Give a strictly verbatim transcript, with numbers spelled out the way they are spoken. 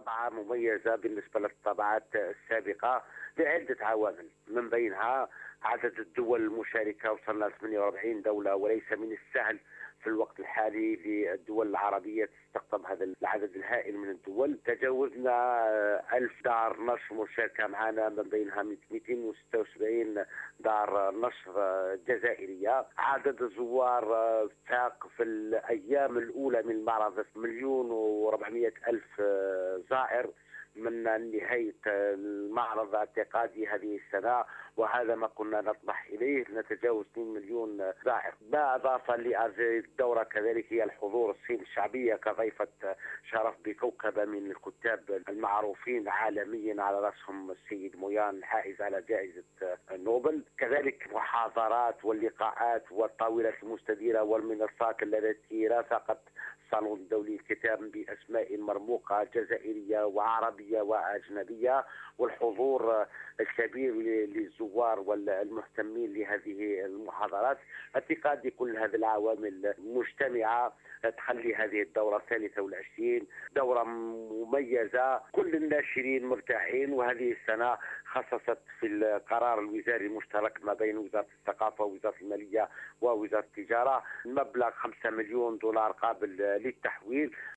طبعة مميزة بالنسبة للطبعات السابقة لعدة عوامل، من بينها عدد الدول المشاركة، وصلنا ل ثمانية وأربعين دولة، وليس من السهل في الوقت الحالي للدول العربية تستقطب هذا العدد الهائل من الدول. تجاوزنا ألف دار نشر مشاركة معنا، من بينها مئتين وستة وسبعين دار نشر جزائرية. عدد الزوار فاق في الأيام الأولى من المعرض مليون وربعمائة ألف زائر من نهاية المعرض الاعتقادي هذه السنة، وهذا ما كنا نطمح إليه، نتجاوز اثنين مليون زائر. ما أضاف لهذه الدورة كذلك هي الحضور، الصين الشعبية كضيفة شرف بكوكبة من الكتاب المعروفين عالميا، على رأسهم السيد مويان الحائز على جائزة نوبل. كذلك محاضرات واللقاءات والطاولات المستديرة والمنصات التي رافقت الصالون الدولي للكتاب بأسماء مرموقة جزائرية وعربية وأجنبية، والحضور الكبير للزوار والمهتمين لهذه المحاضرات. اعتقادي كل هذه العوامل مجتمعة تخلي هذه الدورة الثالثة والعشرين دورة مميزة. كل الناشرين مرتاحين، وهذه السنة خصصت في القرار الوزاري المشترك ما بين وزارة الثقافة ووزارة المالية ووزارة التجارة مبلغ خمسة مليون دولار قابل للتحويل